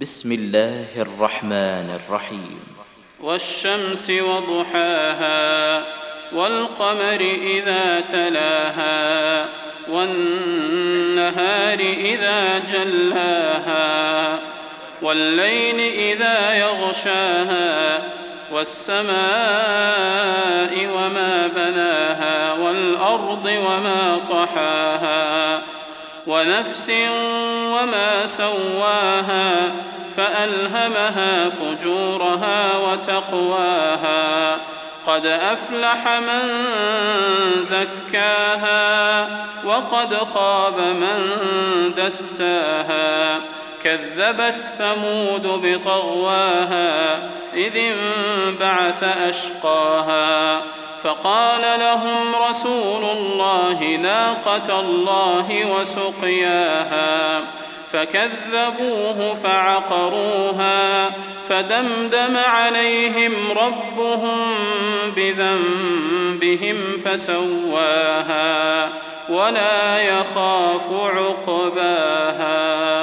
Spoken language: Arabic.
بسم الله الرحمن الرحيم. والشمس وضحاها والقمر إذا تلاها والنهار إذا جلاها والليل إذا يغشاها والسماء وما بناها والأرض وما طحاها ونفس وما سواها فألهمها فجورها وتقواها قد أفلح من زكاها وقد خاب من دساها كذبت ثمود بطغواها إذ انبعث أشقاها فقال لهم رسول الله ناقة الله وسقياها فكذبوه فعقروها فدمدم عليهم ربهم بذنبهم فسواها ولا يخاف عقباها.